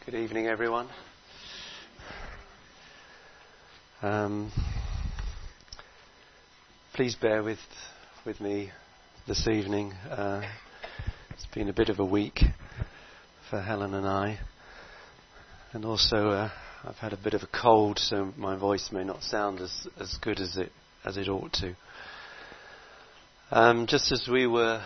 Good evening, everyone. Please bear with me this evening. It's been a bit of a week for Helen and I, and also I've had a bit of a cold, so my voice may not sound as good as it ought to. Just as we were,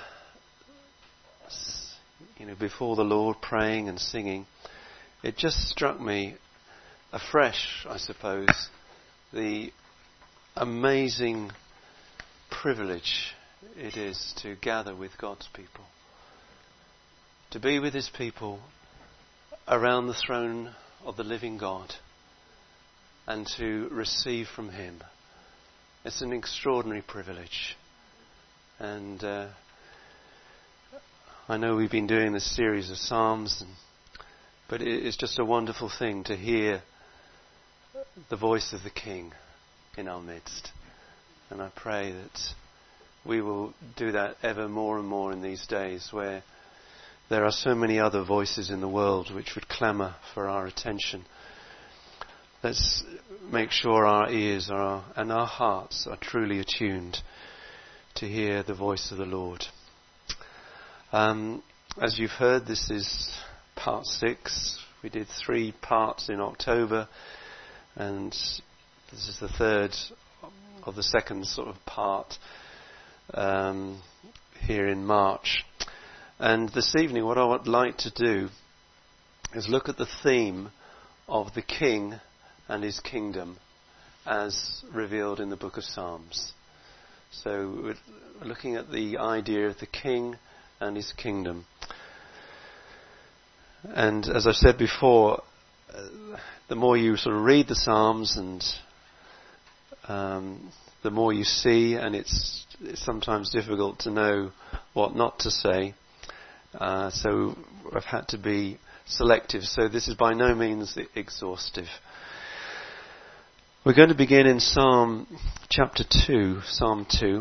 before the Lord, praying and singing, it just struck me afresh, I suppose, the amazing privilege it is to gather with God's people, to be with His people around the throne of the living God and to receive from Him. It's an extraordinary privilege. And I know we've been doing this series of Psalms, but it's just a wonderful thing to hear the voice of the King in our midst. And I pray that we will do that ever more and more in these days where there are so many other voices in the world which would clamour for our attention. Let's make sure our ears and our hearts are truly attuned to hear the voice of the Lord. As you've heard, this is part 6. We did 3 parts in October, and this is the third of the second sort of part here in March. And this evening what I would like to do is look at the theme of the King and His kingdom as revealed in the book of Psalms. So we're looking at the idea of the King and His kingdom. And as I've said before, the more you sort of read the Psalms and the more you see, and it's sometimes difficult to know what not to say. So I've had to be selective. So this is by no means exhaustive. We're going to begin in Psalm chapter 2, Psalm 2.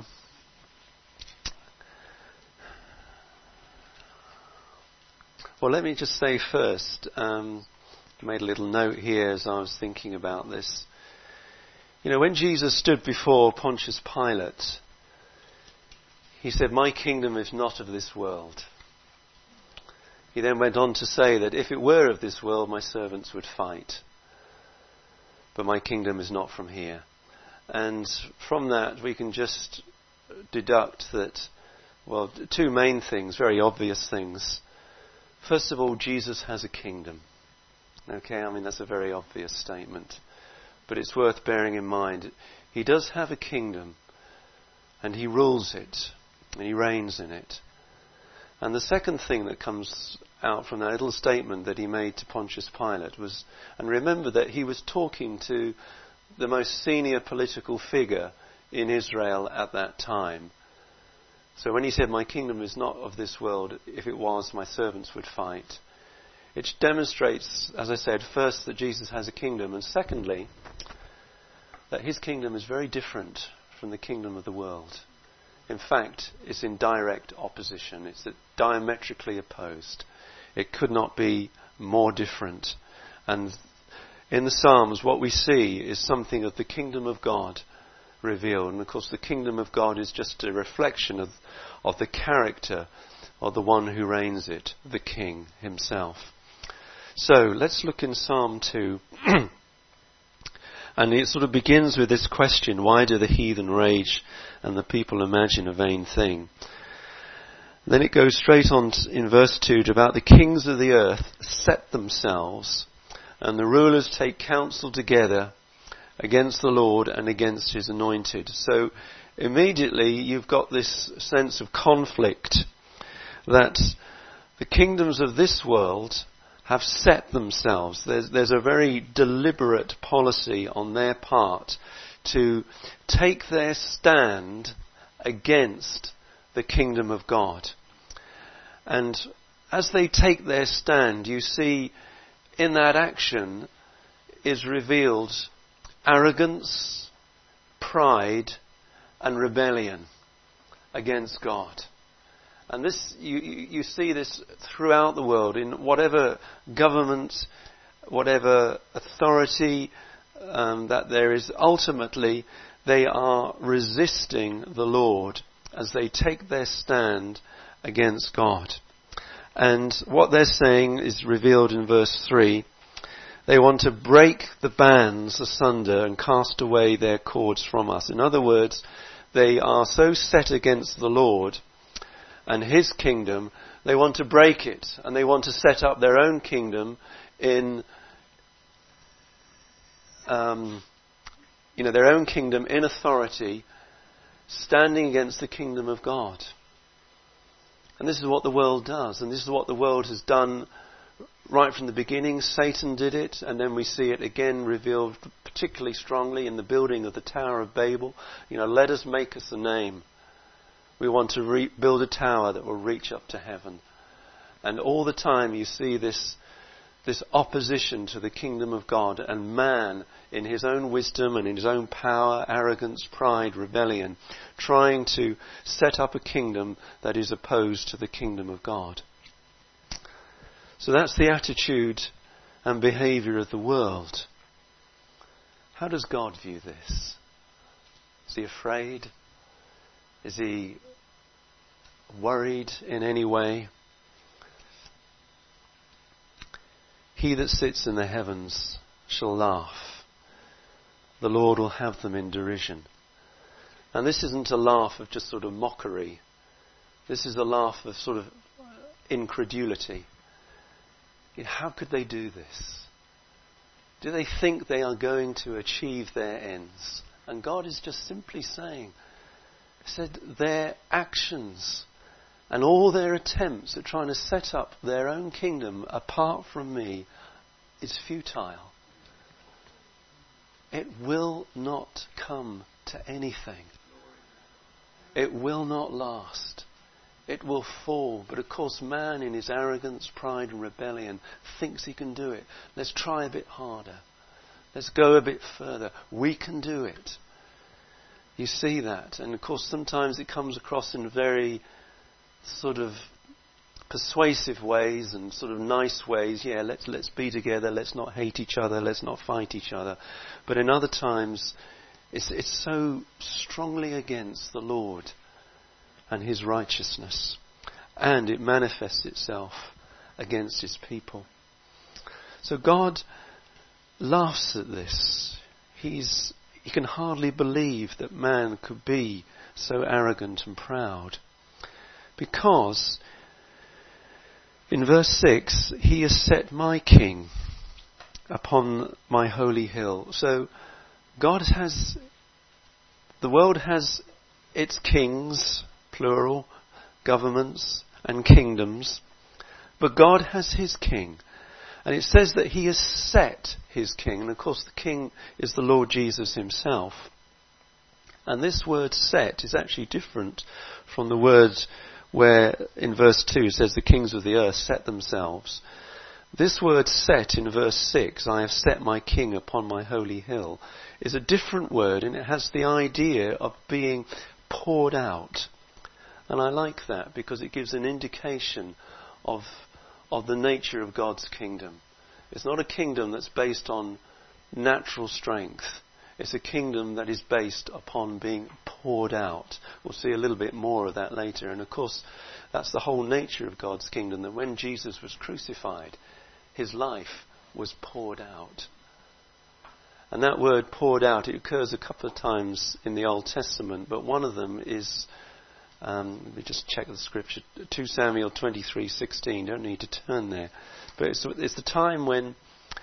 Well, let me just say first, I made a little note here as I was thinking about this. When Jesus stood before Pontius Pilate, He said, "My kingdom is not of this world." He then went on to say that if it were of this world, my servants would fight. But my kingdom is not from here. And from that we can just deduct that, 2 main things, very obvious things. First of all, Jesus has a kingdom. Okay, that's a very obvious statement. But it's worth bearing in mind. He does have a kingdom, and He rules it, and He reigns in it. And the second thing that comes out from that little statement that He made to Pontius Pilate was, and remember that He was talking to the most senior political figure in Israel at that time. So when He said, "My kingdom is not of this world, if it was, my servants would fight," it demonstrates, as I said, first that Jesus has a kingdom, and secondly, that His kingdom is very different from the kingdom of the world. In fact, it's in direct opposition. It's diametrically opposed. It could not be more different. And in the Psalms, what we see is something of the kingdom of God revealed. And of course, the kingdom of God is just a reflection of the character of the one who reigns it, the King Himself. So, let's look in Psalm 2. And it sort of begins with this question: why do the heathen rage and the people imagine a vain thing? Then it goes straight on in verse 2 to about the kings of the earth set themselves, and the rulers take counsel together against the Lord and against His anointed. So immediately you've got this sense of conflict, that the kingdoms of this world have set themselves. There's a very deliberate policy on their part to take their stand against the kingdom of God. And as they take their stand, you see in that action is revealed arrogance, pride, and rebellion against God. And this, you see this throughout the world, in whatever government, whatever authority that there is, ultimately they are resisting the Lord as they take their stand against God. And what they're saying is revealed in verse 3. They want to break the bands asunder and cast away their cords from us. In other words, they are so set against the Lord and His kingdom, they want to break it, and they want to set up their own kingdom in, their own kingdom in authority, standing against the kingdom of God. And this is what the world does, and this is what the world has done right from the beginning. Satan did it, and then we see it again revealed particularly strongly in the building of the Tower of Babel. Let us make us a name. We want to build a tower that will reach up to heaven. And all the time you see this opposition to the kingdom of God, and man in his own wisdom and in his own power, arrogance, pride, rebellion, trying to set up a kingdom that is opposed to the kingdom of God. So that's the attitude and behaviour of the world. How does God view this? Is He afraid? Is He worried in any way? He that sits in the heavens shall laugh. The Lord will have them in derision. And this isn't a laugh of just sort of mockery. This is a laugh of sort of incredulity. How could they do this? Do they think they are going to achieve their ends? And God is just simply saying, He said, their actions and all their attempts at trying to set up their own kingdom apart from me is futile. It will not come to anything. It will not last. It will fall. But of course man in his arrogance, pride and rebellion thinks he can do it. Let's try a bit harder. Let's go a bit further. We can do it. You see that. And of course sometimes it comes across in very sort of persuasive ways and sort of nice ways. Yeah, let's be together. Let's not hate each other. Let's not fight each other. But in other times it's so strongly against the Lord and His righteousness, and it manifests itself against His people. So God laughs at this. He can hardly believe that man could be so arrogant and proud, because in verse 6, He has set my king upon my holy hill. So the world has its kings, plural, governments and kingdoms, but God has His king. And it says that He has set His king, and of course the king is the Lord Jesus Himself. And this word set is actually different from the word where in verse 2 it says the kings of the earth set themselves. This word set in verse 6, I have set my king upon my holy hill, is a different word, and it has the idea of being poured out. And I like that because it gives an indication of the nature of God's kingdom. It's not a kingdom that's based on natural strength. It's a kingdom that is based upon being poured out. We'll see a little bit more of that later. And of course, that's the whole nature of God's kingdom, that when Jesus was crucified, His life was poured out. And that word poured out, it occurs a couple of times in the Old Testament, but one of them is, let me just check the scripture, 2 Samuel 23:16. Don't need to turn there. But it's the time when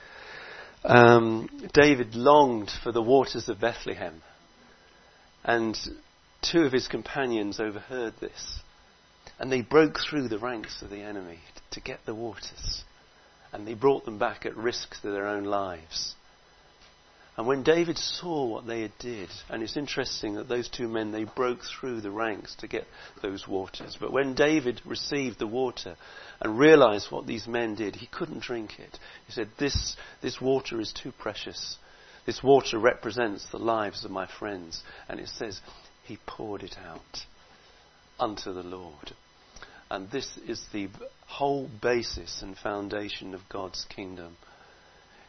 David longed for the waters of Bethlehem. And two of his companions overheard this. And they broke through the ranks of the enemy to get the waters. And they brought them back at risk to their own lives. And when David saw what they had did, and it's interesting that those two men, they broke through the ranks to get those waters. But when David received the water and realized what these men did, he couldn't drink it. He said, this water is too precious. This water represents the lives of my friends. And it says, he poured it out unto the Lord. And this is the whole basis and foundation of God's kingdom.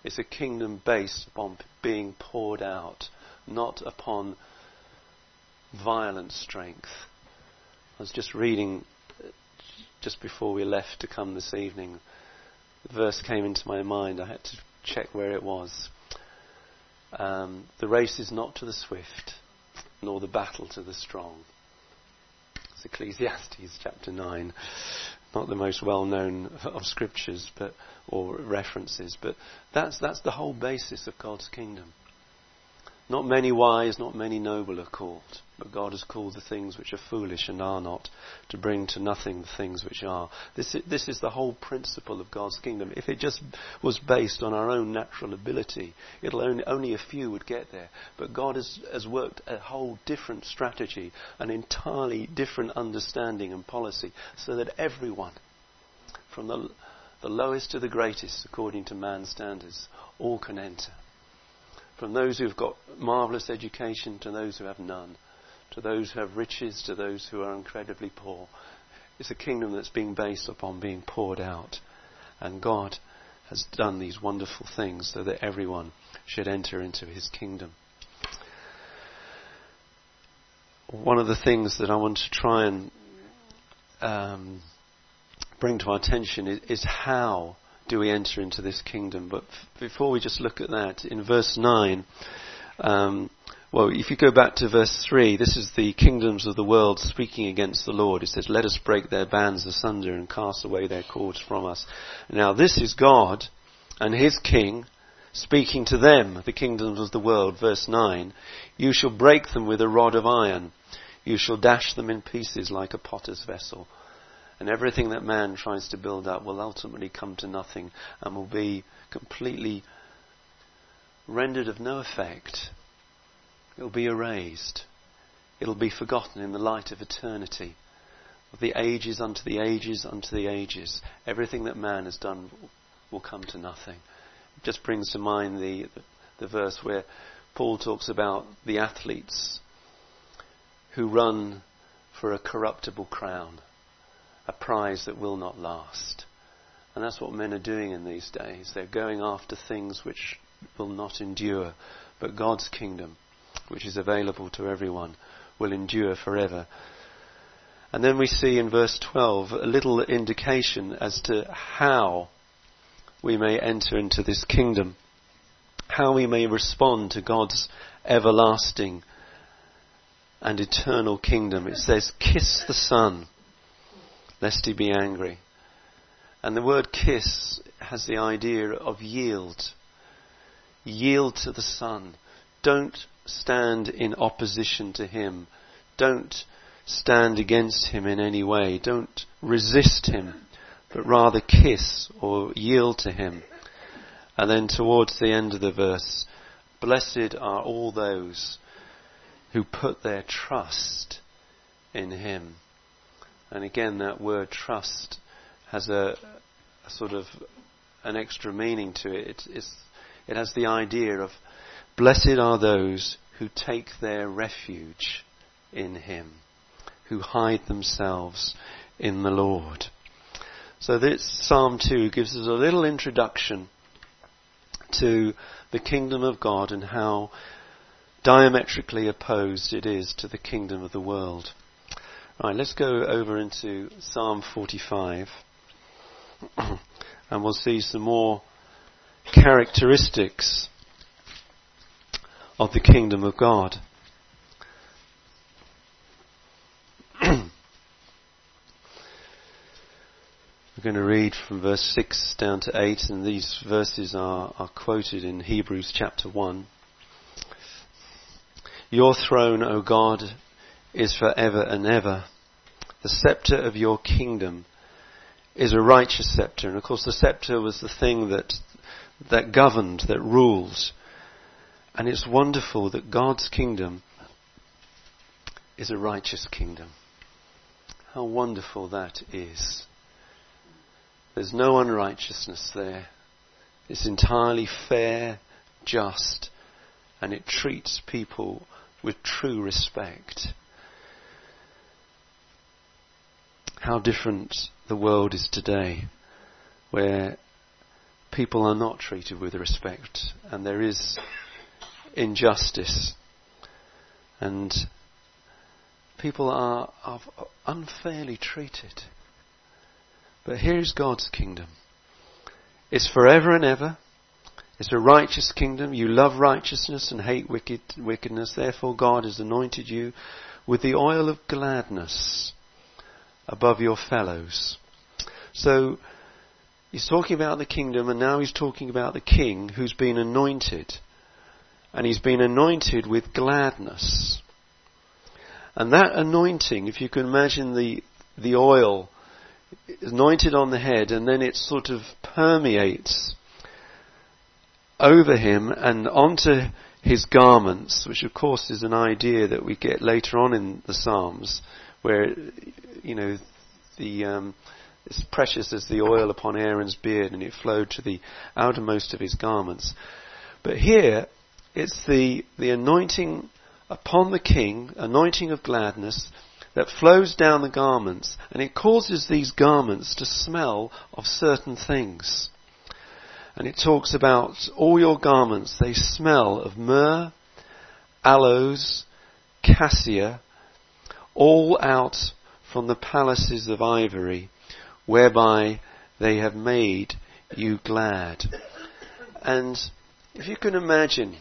It's a kingdom based upon being poured out, not upon violent strength. I was just reading just before we left to come this evening. The verse came into my mind. I had to check where it was. The race is not to the swift, nor the battle to the strong. It's Ecclesiastes chapter 9. Not the most well-known of scriptures, or references, but that's the whole basis of God's kingdom. Not many wise, not many noble are called, but God has called the things which are foolish and are not, to bring to nothing the things which are. This is the whole principle of God's kingdom. If it just was based on our own natural ability, only a few would get there. But God has worked a whole different strategy, an entirely different understanding and policy, so that everyone, from the lowest to the greatest, according to man's standards, all can enter. From those who've got marvellous education to those who have none, to those who have riches to those who are incredibly poor. It's a kingdom that's being based upon being poured out. And God has done these wonderful things so that everyone should enter into his kingdom. One of the things that I want to try and bring to our attention is how do we enter into this kingdom. But before we just look at that, in verse 9, if you go back to verse 3, this is the kingdoms of the world speaking against the Lord. It says, let us break their bands asunder and cast away their cords from us. Now this is God and his king speaking to them, the kingdoms of the world. Verse 9, you shall break them with a rod of iron. You shall dash them in pieces like a potter's vessel. And everything that man tries to build up will ultimately come to nothing and will be completely rendered of no effect. It will be erased. It will be forgotten in the light of eternity. Of the ages unto the ages unto the ages. Everything that man has done will come to nothing. It just brings to mind the verse where Paul talks about the athletes who run for a corruptible crown. A prize that will not last. And that's what men are doing in these days. They're going after things which will not endure. But God's kingdom, which is available to everyone, will endure forever. And then we see in verse 12 a little indication as to how we may enter into this kingdom. How we may respond to God's everlasting and eternal kingdom. It says, kiss the Son, lest he be angry. And the word kiss has the idea of yield. Yield to the Son. Don't stand in opposition to him. Don't stand against him in any way. Don't resist him, but rather kiss or yield to him. And then towards the end of the verse, blessed are all those who put their trust in him. And again, that word trust has a sort of an extra meaning to it. It has the idea of blessed are those who take their refuge in him, who hide themselves in the Lord. So this Psalm 2 gives us a little introduction to the kingdom of God and how diametrically opposed it is to the kingdom of the world. Right, let's go over into Psalm 45 and we'll see some more characteristics of the kingdom of God. We're going to read from verse 6 down to 8, and these verses are quoted in Hebrews chapter 1. Your throne, O God, is forever and ever. The scepter of your kingdom is a righteous scepter. And of course the scepter was the thing that governed, that ruled. And it's wonderful that God's kingdom is a righteous kingdom. How wonderful that is. There's no unrighteousness there. It's entirely fair, just, and it treats people with true respect. How different the world is today, where people are not treated with respect, and there is injustice, and people are unfairly treated. But here's God's kingdom. It's forever and ever. It's a righteous kingdom. You love righteousness and hate wickedness. Therefore God has anointed you with the oil of gladness above your fellows. So he's talking about the kingdom, and now he's talking about the king who's been anointed. And he's been anointed with gladness. And that anointing, if you can imagine the oil anointed on the head, and then it sort of permeates over him and onto his garments, which of course is an idea that we get later on in the Psalms, where, it's precious as the oil upon Aaron's beard, and it flowed to the outermost of his garments. But here, it's the anointing upon the king, anointing of gladness, that flows down the garments, and it causes these garments to smell of certain things. And it talks about all your garments, they smell of myrrh, aloes, cassia, all out from the palaces of ivory, whereby they have made you glad. And if you can imagine,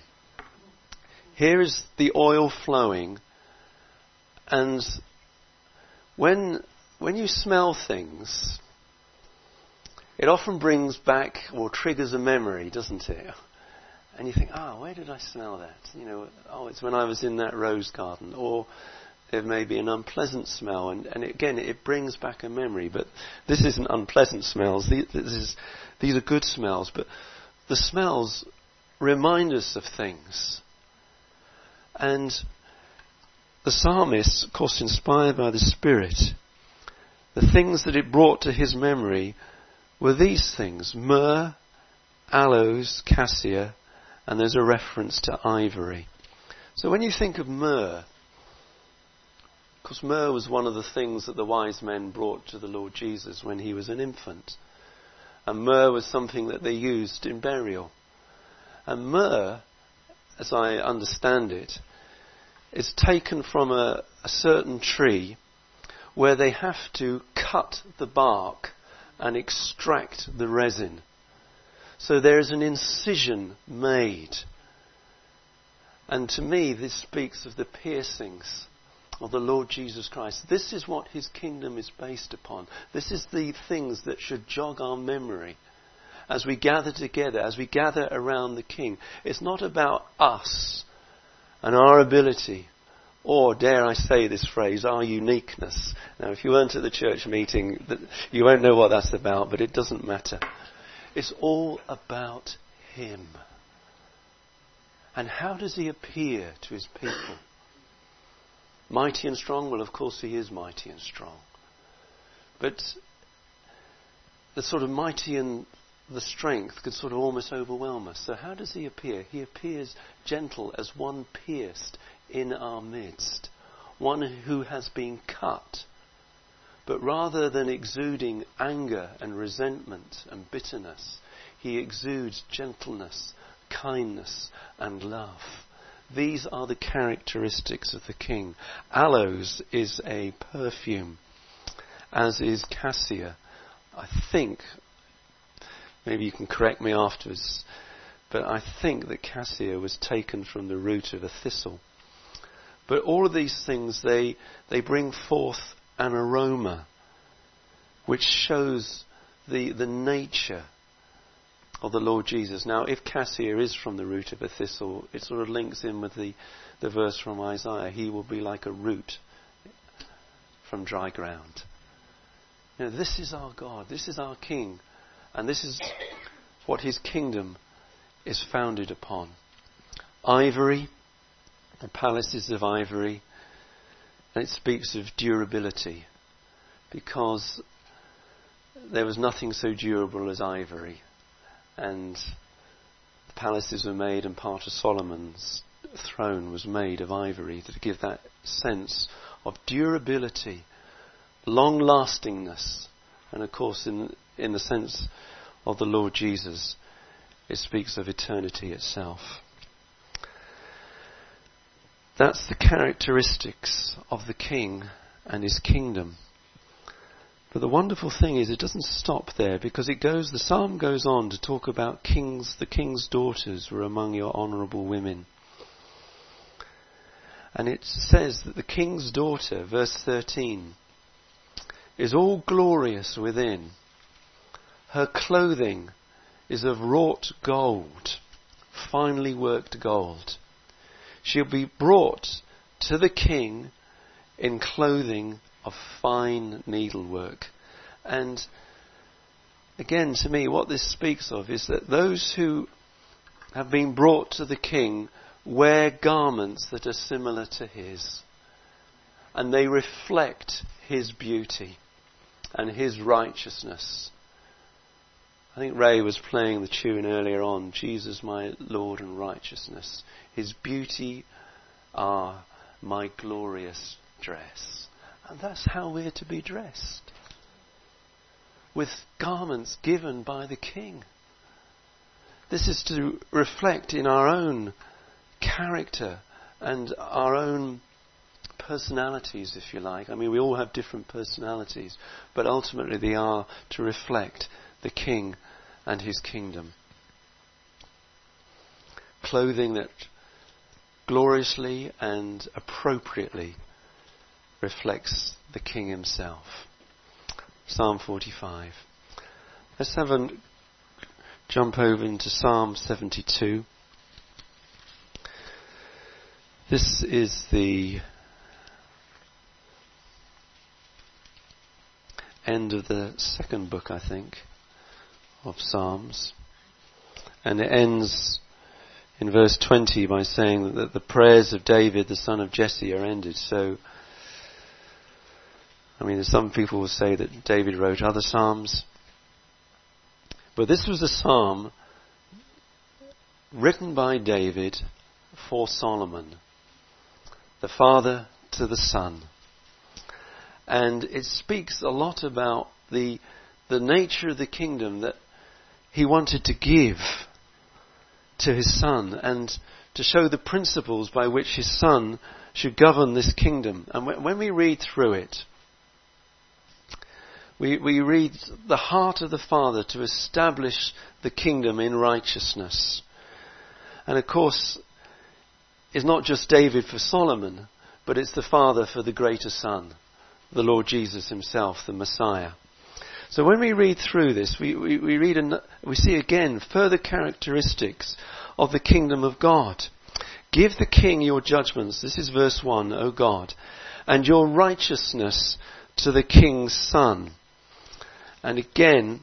here is the oil flowing, and when you smell things, it often brings back or triggers a memory, doesn't it? And you think, where did I smell that? It's when I was in that rose garden. Or there may be an unpleasant smell, and again, it brings back a memory. But this isn't unpleasant smells. These are good smells. But the smells remind us of things. And the psalmist, of course, inspired by the Spirit, the things that it brought to his memory were these things: myrrh, aloes, cassia, and there's a reference to ivory. So when you think of myrrh, of course myrrh was one of the things that the wise men brought to the Lord Jesus when he was an infant. And myrrh was something that they used in burial. And myrrh, as I understand it, is taken from a certain tree where they have to cut the bark and extract the resin. So there is an incision made. And to me, this speaks of the piercings of the Lord Jesus Christ. This is what his kingdom is based upon. This is the things that should jog our memory as we gather together, as we gather around the King. It's not about us and our ability, or, dare I say this phrase, our uniqueness. Now, if you weren't at the church meeting, you won't know what that's about, but it doesn't matter. It's all about him. And how does he appear to his people? Mighty and strong? Well, of course he is mighty and strong. But the sort of mighty and the strength could sort of almost overwhelm us. So how does he appear? He appears gentle as one pierced in our midst, one who has been cut. But rather than exuding anger and resentment and bitterness, he exudes gentleness, kindness and love. These are the characteristics of the King. Aloes is a perfume, as is cassia. I think, maybe you can correct me afterwards, but I think that cassia was taken from the root of a thistle. But all of these things, they bring forth an aroma which shows the nature of the Lord Jesus. Now, if cassia is from the root of a thistle, it sort of links in with the verse from Isaiah. He will be like a root from dry ground. This is our God. This is our King. And this is what his kingdom is founded upon. Ivory, the palaces of ivory. And it speaks of durability, because there was nothing so durable as ivory. And the palaces were made, and part of Solomon's throne was made of ivory, to give that sense of durability, long-lastingness, and of course in the sense of the Lord Jesus, it speaks of eternity itself. That's the characteristics of the King and his kingdom. But the wonderful thing is it doesn't stop there, because the psalm goes on to talk about kings. The king's daughters were among your honourable women. And it says that the king's daughter, verse 13, is all glorious within. Her clothing is of wrought gold, finely worked gold. She'll be brought to the king in clothing of fine needlework. And again, to me, what this speaks of is that those who have been brought to the king wear garments that are similar to his. And they reflect his beauty and his righteousness. I think Ray was playing the tune earlier on, Jesus my Lord and righteousness. His beauty are my glorious dress. And that's how we're to be dressed. With garments given by the King. This is to reflect in our own character and our own personalities, if you like. I mean, we all have different personalities, but ultimately they are to reflect the King and his kingdom. Clothing that gloriously and appropriately reflects the King himself. Psalm 45. Let's have a jump over into Psalm 72. This is the end of the second book, I think, of Psalms. And it ends in verse 20 by saying that the prayers of David, the son of Jesse, are ended. So, I mean, some people will say that David wrote other psalms. But this was a psalm written by David for Solomon, the father to the son. And it speaks a lot about the nature of the kingdom that he wanted to give to his son, and to show the principles by which his son should govern this kingdom. And when we read through it, we read the heart of the Father to establish the kingdom in righteousness. And of course, it's not just David for Solomon, but it's the Father for the greater Son, the Lord Jesus himself, the Messiah. So when we read through this, we see again further characteristics of the kingdom of God. Give the king your judgments, this is verse 1, O God, and your righteousness to the king's son. And again,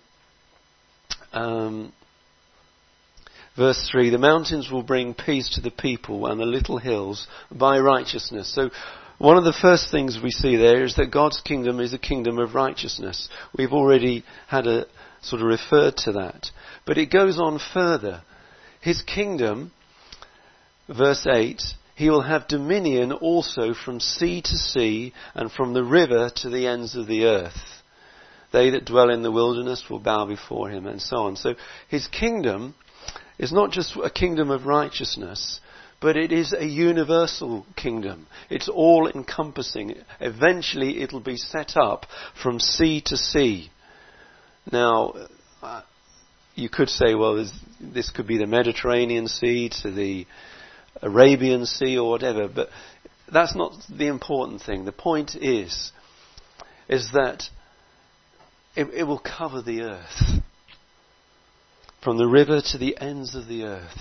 verse 3, the mountains will bring peace to the people, and the little hills by righteousness. So one of the first things we see there is that God's kingdom is a kingdom of righteousness. We've already had a sort of referred to that. But it goes on further. His kingdom, verse 8, he will have dominion also from sea to sea and from the river to the ends of the earth. They that dwell in the wilderness will bow before him, and so on. So his kingdom is not just a kingdom of righteousness, but it is a universal kingdom. It's all encompassing. Eventually it'll be set up from sea to sea. Now, you could say, well, this could be the Mediterranean Sea to the Arabian Sea or whatever, but that's not the important thing. The point is that it will cover the earth. From the river to the ends of the earth.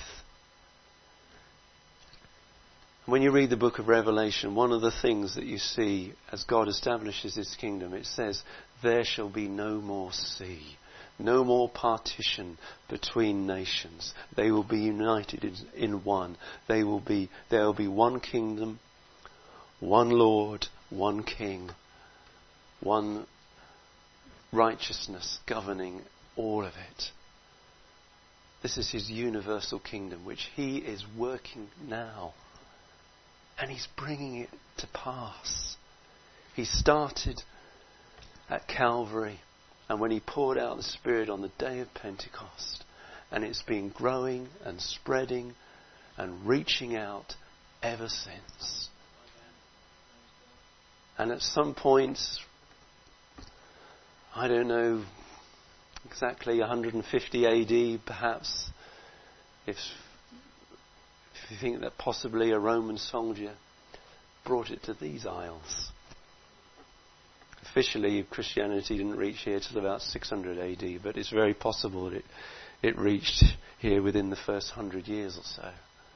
When you read the book of Revelation, one of the things that you see as God establishes his kingdom, it says, there shall be no more sea, no more partition between nations. They will be united in one. There will be one kingdom, one Lord, one King, one righteousness governing all of it. This is his universal kingdom, which he is working now. And he's bringing it to pass. He started at Calvary And when he poured out the Spirit on the day of Pentecost, and it's been growing and spreading and reaching out ever since. And at some point, I don't know exactly 150 AD perhaps, if you think that possibly a Roman soldier brought it to these isles. Officially, Christianity didn't reach here till about 600 AD, but it's very possible that it reached here within the first 100 years or so.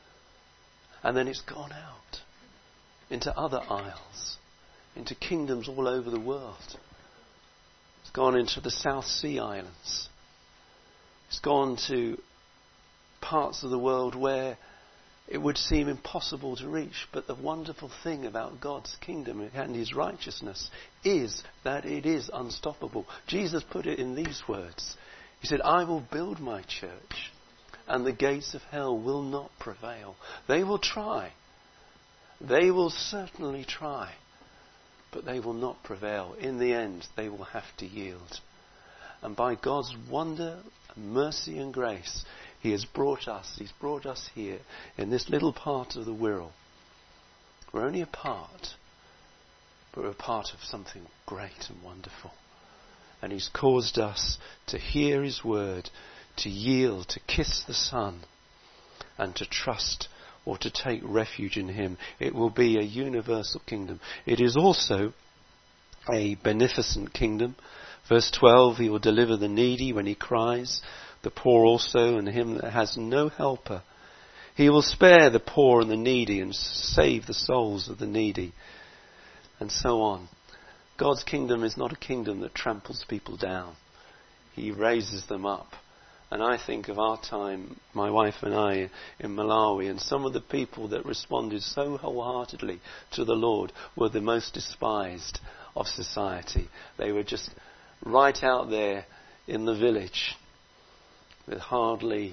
And then it's gone out into other isles, into kingdoms all over the world. It's gone into the South Sea Islands. It's gone to parts of the world where it would seem impossible to reach. But the wonderful thing about God's kingdom and His righteousness is that it is unstoppable. Jesus put it in these words. He said, I will build my church, and the gates of hell will not prevail. They will try. They will certainly try. But they will not prevail. In the end, they will have to yield. And by God's wonder, mercy and grace, He's brought us here in this little part of the Wirral. We're only a part, but we're a part of something great and wonderful. And He's caused us to hear His word, to yield, to kiss the Son, and to trust or to take refuge in Him. It will be a universal kingdom. It is also a beneficent kingdom. Verse 12, He will deliver the needy when he cries, the poor also, and him that has no helper. He will spare the poor and the needy and save the souls of the needy. And so on. God's kingdom is not a kingdom that tramples people down. He raises them up. And I think of our time, my wife and I, in Malawi, and some of the people that responded so wholeheartedly to the Lord were the most despised of society. They were just right out there in the village with hardly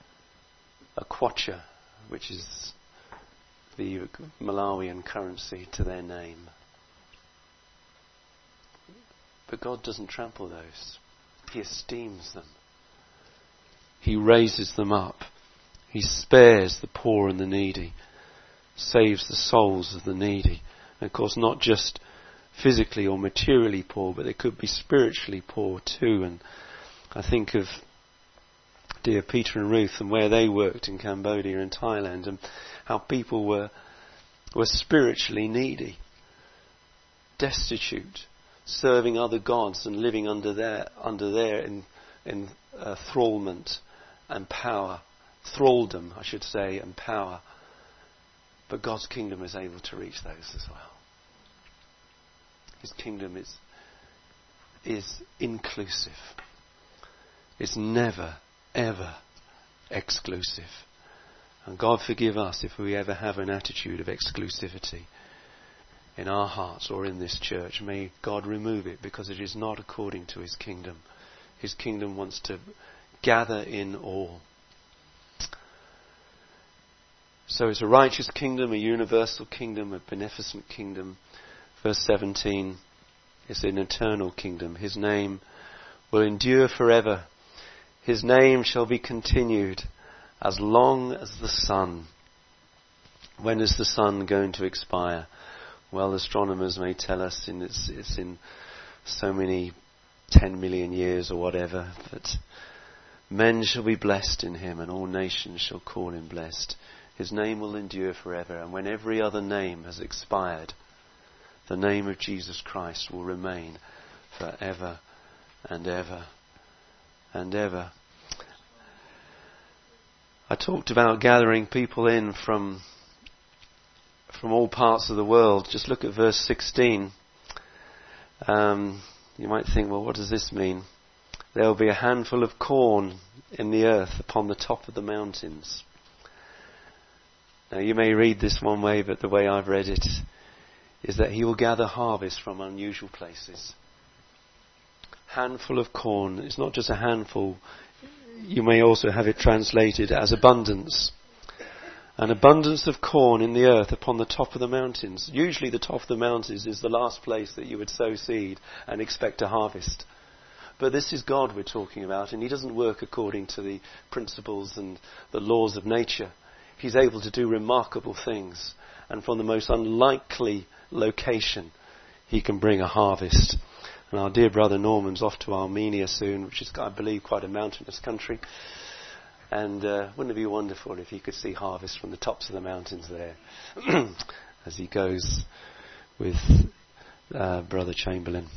a kwacha, which is the Malawian currency, to their name. But God doesn't trample those. He esteems them. He raises them up. He spares the poor and the needy. Saves the souls of the needy. And of course, not just physically or materially poor, but they could be spiritually poor too. And I think of dear Peter and Ruth and where they worked in Cambodia and Thailand, and how people were spiritually needy, destitute, serving other gods and living under their thrallment and power, thraldom, I should say, and power. But God's kingdom is able to reach those as well. His kingdom is inclusive. It's never, ever exclusive. And God forgive us if we ever have an attitude of exclusivity in our hearts or in this church. May God remove it, because it is not according to His kingdom. His kingdom wants to gather in all. So it's a righteous kingdom, a universal kingdom, a beneficent kingdom. Verse 17, it's an eternal kingdom. His name will endure forever. His name shall be continued as long as the sun. When is the sun going to expire? Well, astronomers may tell us it's in so many 10 million years or whatever. But men shall be blessed in Him, and all nations shall call Him blessed. His name will endure forever. And when every other name has expired, the name of Jesus Christ will remain forever and ever and ever. I talked about gathering people in from all parts of the world. Just look at verse 16. You might think, well, what does this mean? There will be a handful of corn in the earth upon the top of the mountains. Now, you may read this one way, but the way I've read it is that He will gather harvest from unusual places. Handful of corn. It's not just a handful. You may also have it translated as abundance. An abundance of corn in the earth upon the top of the mountains. Usually the top of the mountains is the last place that you would sow seed and expect a harvest. But this is God we're talking about, and he doesn't work according to the principles and the laws of nature. He's able to do remarkable things. And from the most unlikely location, he can bring a harvest. And our dear brother Norman's off to Armenia soon, which is, I believe, quite a mountainous country. And wouldn't it be wonderful if he could see harvest from the tops of the mountains there as he goes with Brother Chamberlain.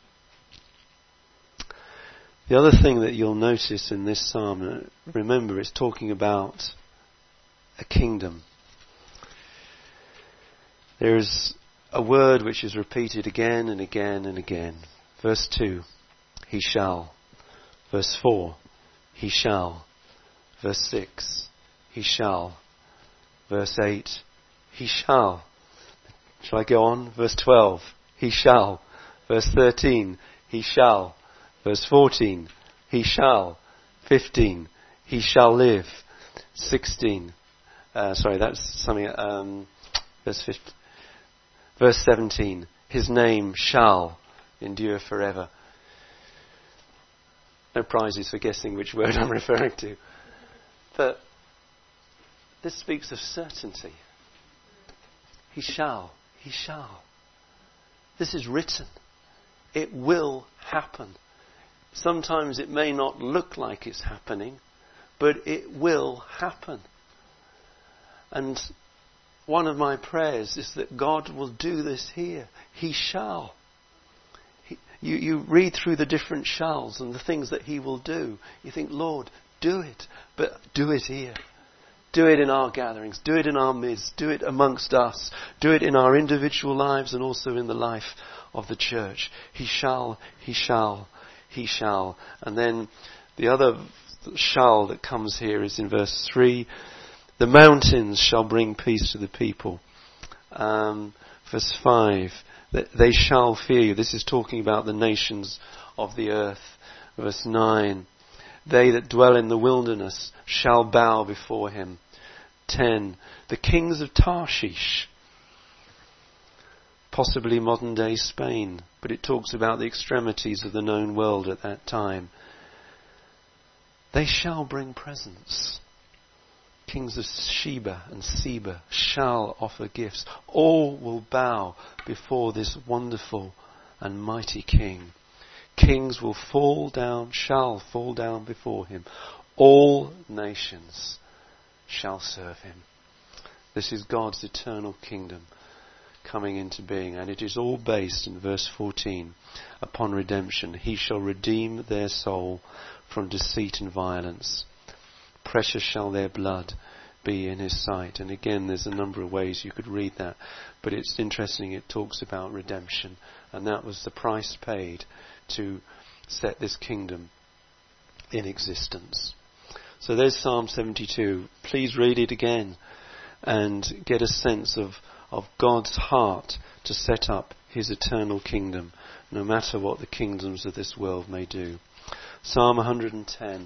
The other thing that you'll notice in this psalm, remember, it's talking about a kingdom. There's a word which is repeated again and again and again. Verse 2, he shall. Verse 4, he shall. Verse 6, he shall. Verse 8, he shall. Shall I go on? Verse 12, he shall. Verse 13, he shall. Verse 14, he shall. 15, he shall live. 16, that's something, verse 15. Verse 17, his name shall endure forever. No prizes for guessing which word I'm referring to. But this speaks of certainty. He shall. He shall. This is written. It will happen. Sometimes it may not look like it's happening, but it will happen. And one of my prayers is that God will do this here. He shall. You read through the different shalls and the things that he will do. You think, Lord, do it. But do it here. Do it in our gatherings. Do it in our midst. Do it amongst us. Do it in our individual lives and also in the life of the church. He shall, he shall, he shall. And then the other shall that comes here is in verse 3. The mountains shall bring peace to the people. Verse 5. They shall fear you. This is talking about the nations of the earth. Verse 9. They that dwell in the wilderness shall bow before him. 10. The kings of Tarshish. Possibly modern day Spain. But it talks about the extremities of the known world at that time. They shall bring presents. Kings of Sheba and Seba shall offer gifts. All will bow before this wonderful and mighty King. Kings will shall fall down before him. All nations shall serve him. This is God's eternal kingdom coming into being, and it is all based in verse 14 upon redemption. He shall redeem their soul from deceit and violence. Precious shall their blood be in his sight. And again, there's a number of ways you could read that, but it's interesting, it talks about redemption, and that was the price paid to set this kingdom in existence. So there's Psalm 72. Please read it again and get a sense of God's heart to set up his eternal kingdom, no matter what the kingdoms of this world may do. Psalm 110.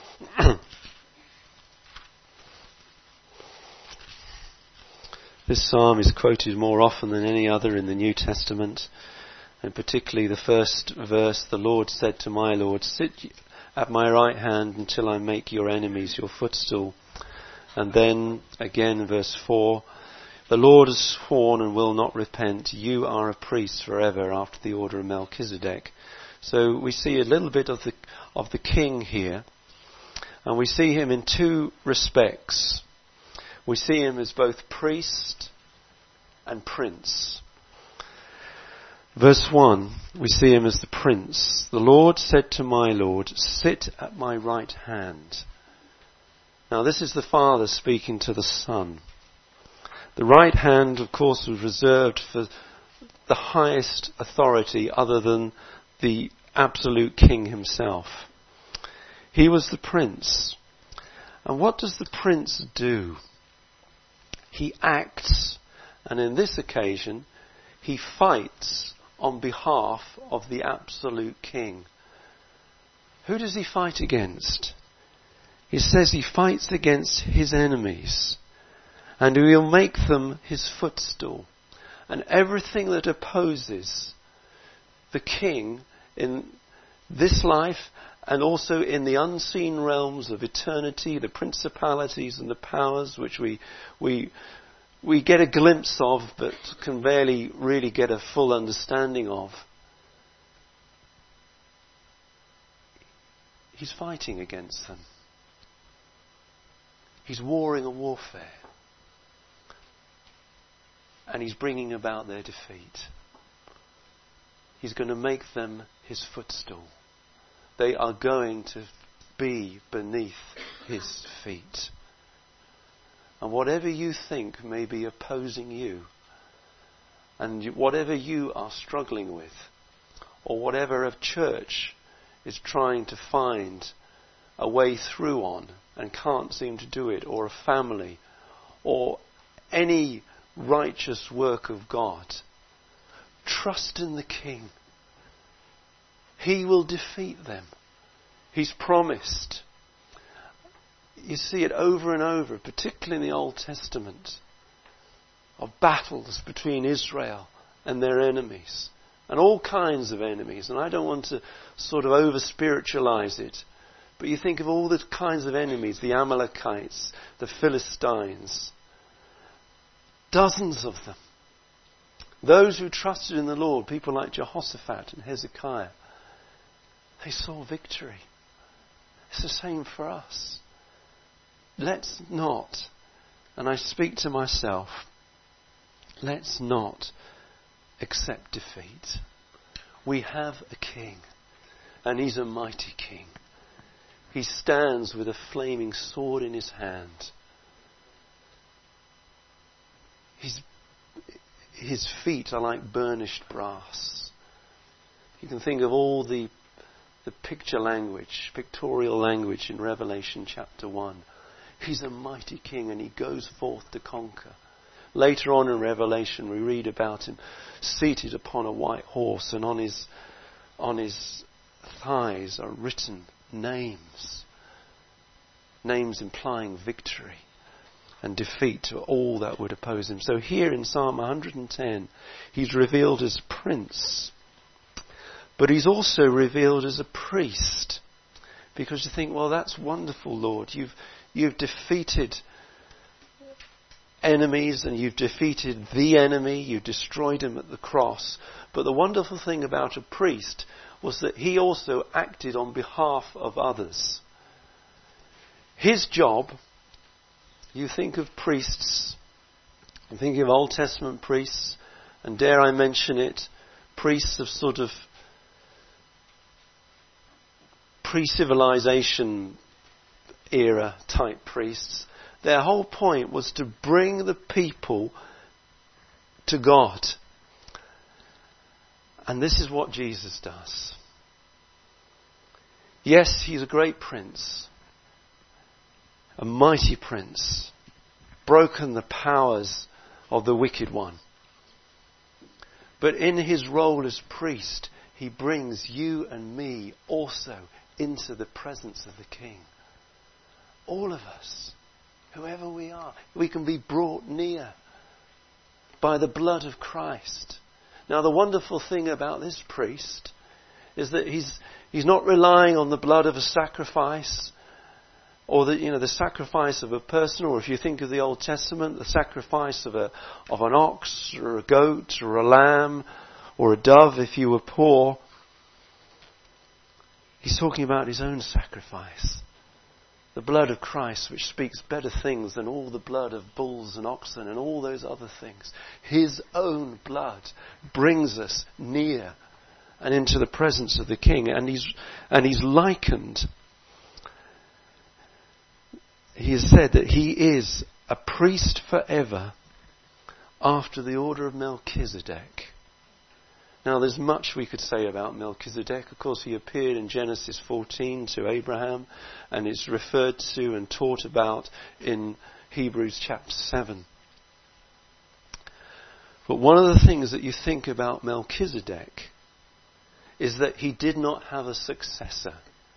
This psalm is quoted more often than any other in the New Testament, and particularly the first verse, the Lord said to my Lord, sit at my right hand until I make your enemies your footstool. And then again verse 4, the Lord has sworn and will not repent, you are a priest forever after the order of Melchizedek. So we see a little bit of the king here, and we see him in two respects. We see him as both priest and prince. Verse 1, we see him as the prince. The Lord said to my Lord, sit at my right hand. Now this is the Father speaking to the Son. The right hand, of course, was reserved for the highest authority other than the absolute king himself. He was the prince. And what does the prince do? He acts, and in this occasion, he fights on behalf of the absolute king. Who does he fight against? He says he fights against his enemies, and he will make them his footstool. And everything that opposes the king in this life and also in the unseen realms of eternity, the principalities and the powers which we get a glimpse of but can barely really get a full understanding of. He's fighting against them. He's warring a warfare. And he's bringing about their defeat. He's going to make them his footstool. They are going to be beneath his feet. And whatever you think may be opposing you, and whatever you are struggling with, or whatever a church is trying to find a way through on and can't seem to do it, or a family, or any righteous work of God, trust in the King. He will defeat them. He's promised. You see it over and over, particularly in the Old Testament, of battles between Israel and their enemies, and all kinds of enemies. And I don't want to sort of over-spiritualize it, but you think of all the kinds of enemies, the Amalekites, the Philistines, dozens of them. Those who trusted in the Lord, people like Jehoshaphat and Hezekiah, they saw victory. It's the same for us. Let's not, and I speak to myself, let's not accept defeat. We have a king, and he's a mighty king. He stands with a flaming sword in his hand. His feet are like burnished brass. You can think of all the picture language, pictorial language in Revelation chapter 1. He's a mighty king and he goes forth to conquer. Later on in Revelation we read about him seated upon a white horse, and on his thighs are written names. Names implying victory and defeat to all that would oppose him. So here in Psalm 110, he's revealed as prince, but he's also revealed as a priest. Because you think, well, that's wonderful, Lord. You've defeated enemies and you've defeated the enemy. You destroyed him at the cross. But the wonderful thing about a priest was that he also acted on behalf of others. His job, you think of priests, I'm thinking of Old Testament priests, and dare I mention it, priests of sort of pre-civilization era type priests. Their whole point was to bring the people to God. And this is what Jesus does. Yes, he's a great prince, a mighty prince, broken the powers of the wicked one. But in his role as priest, he brings you and me also into the presence of the King. All of us, whoever we are, we can be brought near by the blood of Christ. Now the wonderful thing about this priest is that he's not relying on the blood of a sacrifice, or the sacrifice of a person, or if you think of the Old Testament, the sacrifice of an ox or a goat or a lamb or a dove if you were poor. He's talking about his own sacrifice. The blood of Christ, which speaks better things than all the blood of bulls and oxen and all those other things. His own blood brings us near and into the presence of the King. And he's likened. He has said that he is a priest forever after the order of Melchizedek. Now there's much we could say about Melchizedek. Of course he appeared in Genesis 14 to Abraham, and it's referred to and taught about in Hebrews chapter 7. But one of the things that you think about Melchizedek is that he did not have a successor.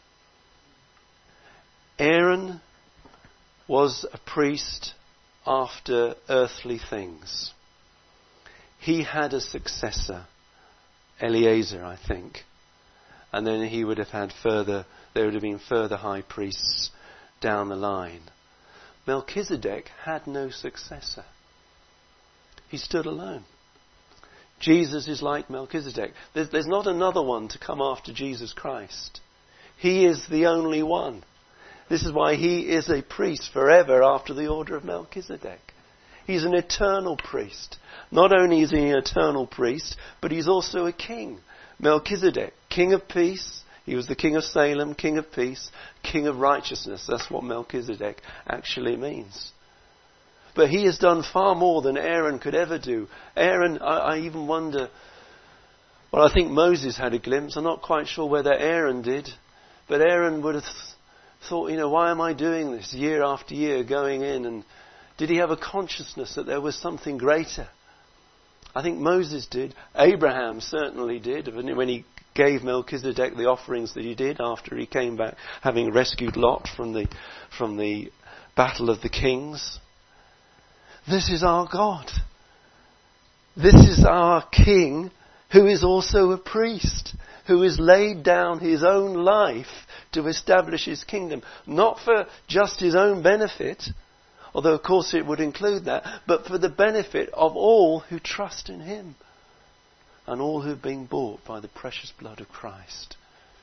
Aaron was a priest after earthly things. He had a successor, Eleazar, I think. And then he would have had there would have been further high priests down the line. Melchizedek had no successor. He stood alone. Jesus is like Melchizedek. There's not another one to come after Jesus Christ. He is the only one. This is why he is a priest forever after the order of Melchizedek. He's an eternal priest. Not only is he an eternal priest, but he's also a king. Melchizedek, king of peace. He was the king of Salem, king of peace, king of righteousness. That's what Melchizedek actually means. But he has done far more than Aaron could ever do. Aaron, I even wonder, well, I think Moses had a glimpse. I'm not quite sure whether Aaron did. But Aaron would have thought, why am I doing this year after year, going in? And did he have a consciousness that there was something greater? I think Moses did. Abraham certainly did. When he gave Melchizedek the offerings that he did after he came back, having rescued Lot from the battle of the kings. This is our God. This is our King, who is also a priest, who has laid down his own life to establish his kingdom, not for just his own benefit, although of course it would include that, but for the benefit of all who trust in him and all who have been bought by the precious blood of Christ.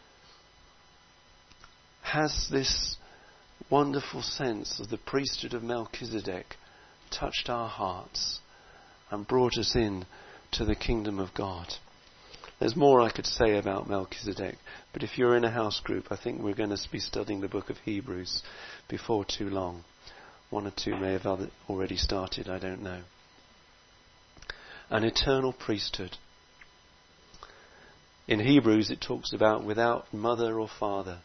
Has this wonderful sense of the priesthood of Melchizedek touched our hearts and brought us in to the kingdom of God? There's more I could say about Melchizedek, but if you're in a house group, I think we're going to be studying the book of Hebrews before too long. One or two may have already started, I don't know. An eternal priesthood. In Hebrews it talks about without mother or father,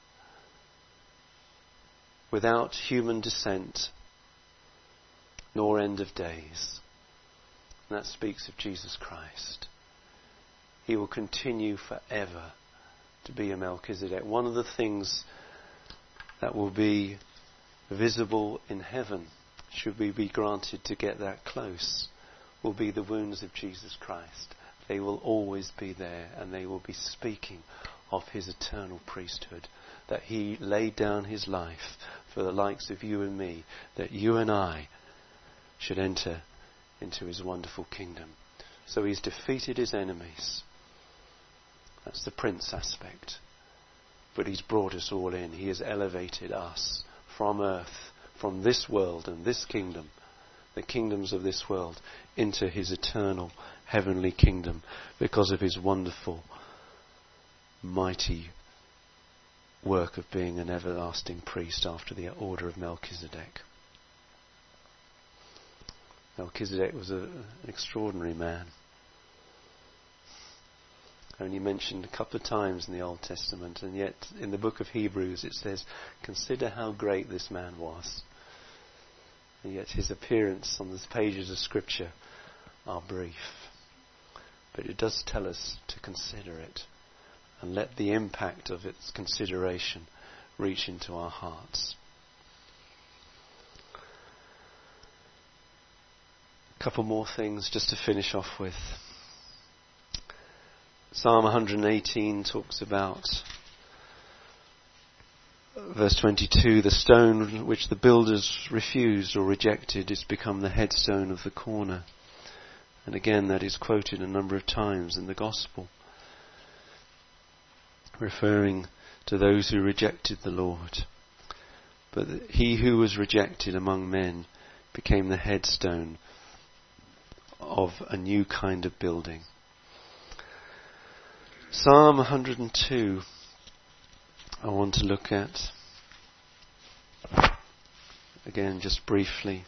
without human descent, nor end of days. And that speaks of Jesus Christ. He will continue forever to be a Melchizedek. One of the things that will be visible in heaven, should we be granted to get that close, will be the wounds of Jesus Christ. They will always be there, and they will be speaking of his eternal priesthood, that he laid down his life for the likes of you and me, that you and I should enter into his wonderful kingdom. So he's defeated his enemies. That's the prince aspect. But he's brought us all in. He has elevated us from earth, from this world and this kingdom, the kingdoms of this world, into his eternal heavenly kingdom because of his wonderful, mighty work of being an everlasting priest after the order of Melchizedek. Melchizedek was an extraordinary man. Only mentioned a couple of times in the Old Testament, and yet in the book of Hebrews it says, consider how great this man was. And yet his appearance on the pages of Scripture are brief. But it does tell us to consider it and let the impact of its consideration reach into our hearts. A couple more things just to finish off with. Psalm 118 talks about, verse 22, the stone which the builders refused or rejected is become the headstone of the corner. And again that is quoted a number of times in the Gospel, referring to those who rejected the Lord. But he who was rejected among men became the headstone of a new kind of building. Psalm 102 I want to look at again just briefly.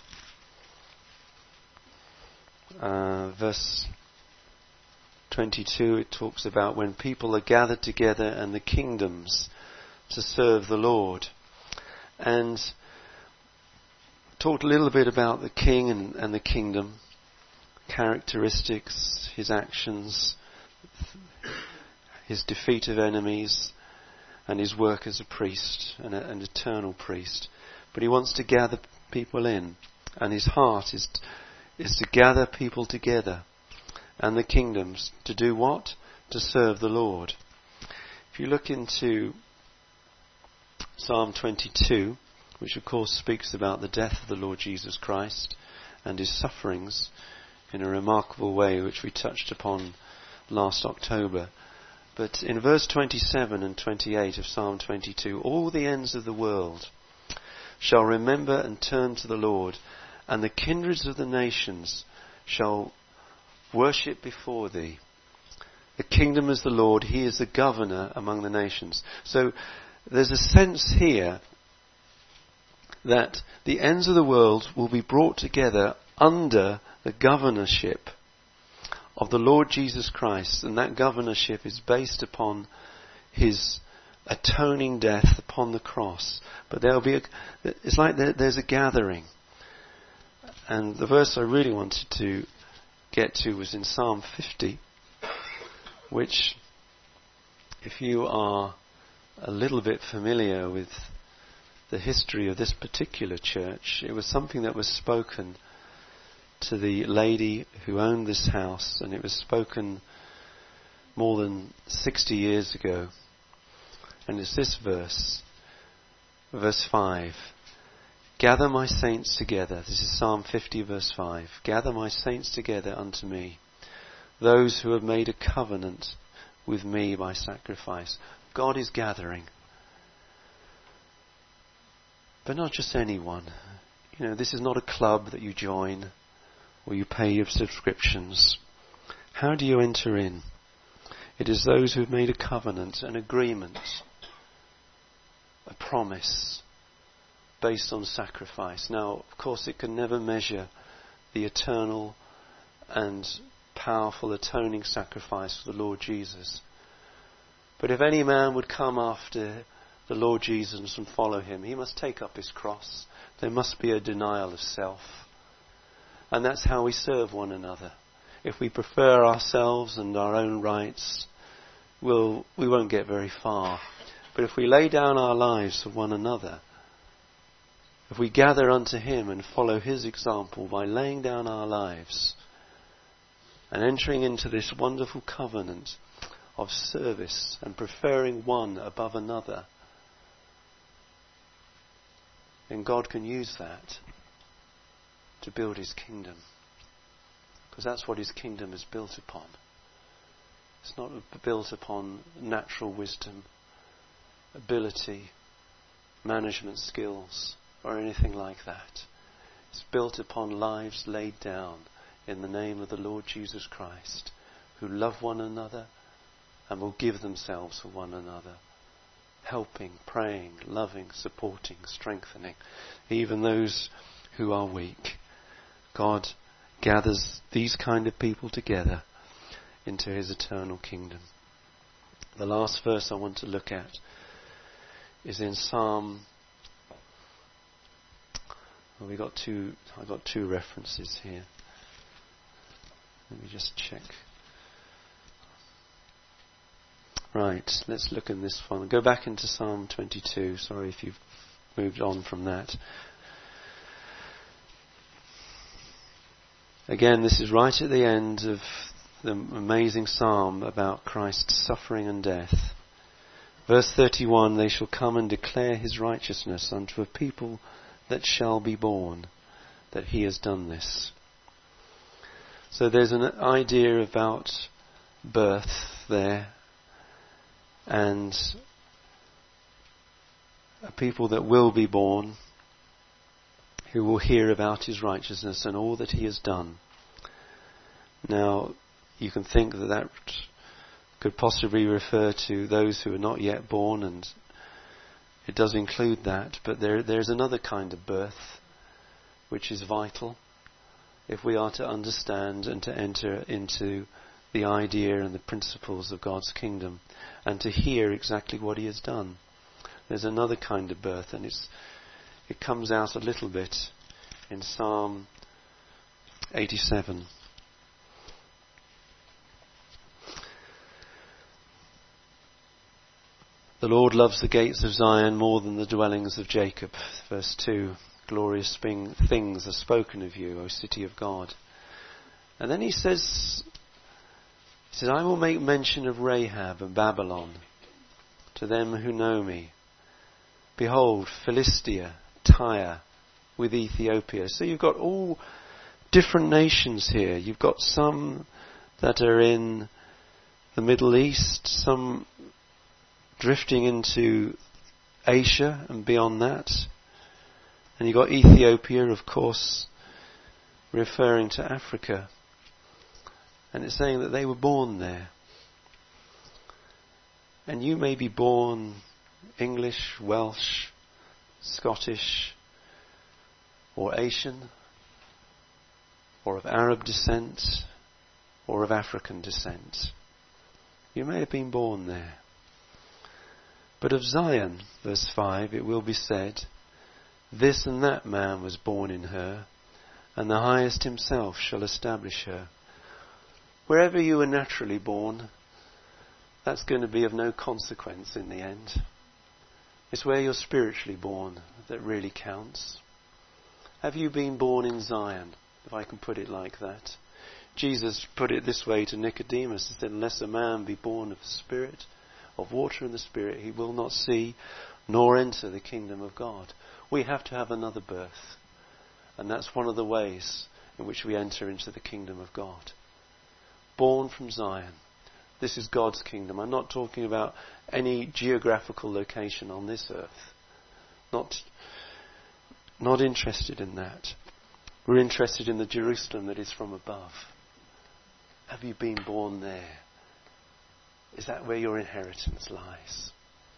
Verse 22, it talks about when people are gathered together and the kingdoms to serve the Lord. And talked a little bit about the king and the kingdom, characteristics, his actions, his defeat of enemies, and his work as a priest, an eternal priest. But he wants to gather people in, and his heart is to gather people together and the kingdoms to do what? To serve the Lord. If you look into Psalm 22, which of course speaks about the death of the Lord Jesus Christ and his sufferings in a remarkable way, which we touched upon last October. But in verse 27 and 28 of Psalm 22, all the ends of the world shall remember and turn to the Lord, and the kindreds of the nations shall worship before thee. The kingdom is the Lord, he is the governor among the nations. So there's a sense here that the ends of the world will be brought together under the governorship of the Lord Jesus Christ, and that governorship is based upon his atoning death upon the cross. But it's like there's a gathering. And the verse I really wanted to get to was in Psalm 50, which, if you are a little bit familiar with the history of this particular church, it was something that was spoken to the lady who owned this house, and it was spoken more than 60 years ago. And it's this verse 5. Gather my saints together. This is Psalm 50 verse 5. Gather my saints together unto me, those who have made a covenant with me by sacrifice. God is gathering. But not just anyone. This is not a club that you join or you pay your subscriptions. How do you enter in? It is those who have made a covenant, an agreement, a promise based on sacrifice. Now, of course, it can never measure the eternal and powerful atoning sacrifice of the Lord Jesus. But if any man would come after the Lord Jesus and follow him, he must take up his cross. There must be a denial of self. And that's how we serve one another. If we prefer ourselves and our own rights, we won't get very far. But if we lay down our lives for one another, if we gather unto him and follow his example by laying down our lives and entering into this wonderful covenant of service and preferring one above another, then God can use that to build his kingdom. Because that's what his kingdom is built upon. It's not built upon natural wisdom, ability, management skills, or anything like that. It's built upon lives laid down in the name of the Lord Jesus Christ, who love one another and will give themselves for one another, helping, praying, loving, supporting, strengthening, even those who are weak. God gathers these kind of people together into his eternal kingdom. The last verse I want to look at is in Psalm. Well, I got two references here. Let me just check. Right, let's look in this one. Go back into Psalm 22. Sorry if you've moved on from that. Again, this is right at the end of the amazing psalm about Christ's suffering and death. Verse 31, they shall come and declare his righteousness unto a people that shall be born, that he has done this. So there's an idea about birth there, and a people that will be born, who will hear about his righteousness and all that he has done. Now, you can think that could possibly refer to those who are not yet born, and it does include that, but there's another kind of birth which is vital if we are to understand and to enter into the idea and the principles of God's kingdom and to hear exactly what he has done. There's another kind of birth, and it comes out a little bit in Psalm 87. The Lord loves the gates of Zion more than the dwellings of Jacob. Verse 2, glorious things are spoken of you, O city of God. And then he says, I will make mention of Rahab and Babylon, to them who know me. Behold, Philistia, Tyre, with Ethiopia. So you've got all different nations here. You've got some that are in the Middle East, some drifting into Asia and beyond that. And you've got Ethiopia, of course, referring to Africa. And it's saying that they were born there. And you may be born English, Welsh, Scottish, or Asian, or of Arab descent, or of African descent. You may have been born there. But of Zion, verse 5, it will be said, this and that man was born in her, and the highest himself shall establish her. Wherever you were naturally born, that's going to be of no consequence in the end. It's where you're spiritually born that really counts. Have you been born in Zion, if I can put it like that? Jesus put it this way to Nicodemus. He said, unless a man be born of the Spirit, of water and the Spirit, he will not see nor enter the kingdom of God. We have to have another birth. And that's one of the ways in which we enter into the kingdom of God. Born from Zion. This is God's kingdom. I'm not talking about any geographical location on this earth. Not interested in that. We're interested in the Jerusalem that is from above. Have you been born there? Is that where your inheritance lies?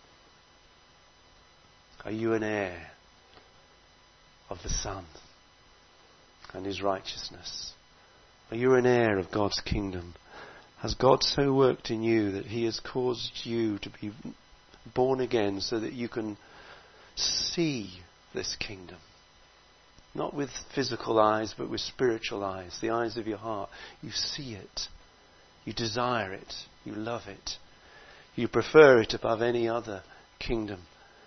Are you an heir of the Son and His righteousness? Are you an heir of God's kingdom? Has God so worked in you that He has caused you to be born again so that you can see this kingdom? Not with physical eyes, but with spiritual eyes, the eyes of your heart. You see it. You desire it. You love it. You prefer it above any other kingdom.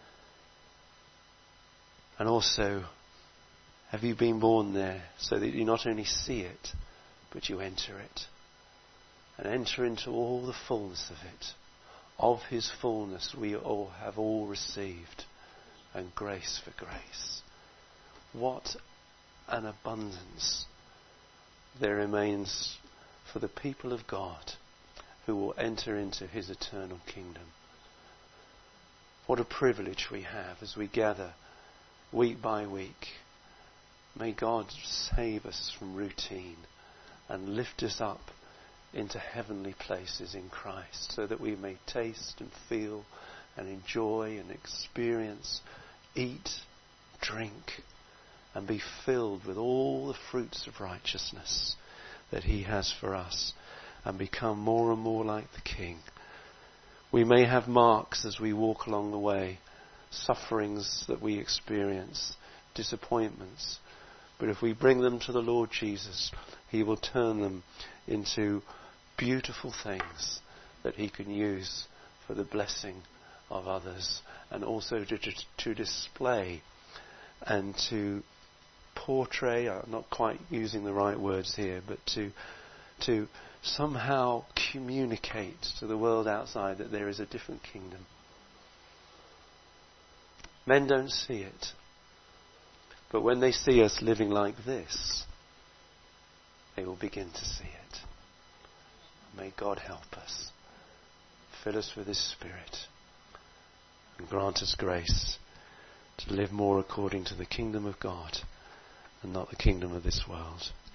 And also, have you been born there so that you not only see it, but you enter it? And enter into all the fullness of it. Of His fullness we all have all received. And grace for grace. What an abundance there remains for the people of God who will enter into His eternal kingdom. What a privilege we have as we gather week by week. May God save us from routine and lift us up into heavenly places in Christ so that we may taste and feel and enjoy and experience, eat, drink, and be filled with all the fruits of righteousness that He has for us and become more and more like the King. We may have marks as we walk along the way, sufferings that we experience, disappointments, but if we bring them to the Lord Jesus, He will turn them into beautiful things that He can use for the blessing of others and also to display and to portray, I'm not quite using the right words here, but to somehow communicate to the world outside that there is a different kingdom. Men don't see it, but when they see us living like this, they will begin to see it. May God help us, fill us with His Spirit, and grant us grace to live more according to the kingdom of God and not the kingdom of this world.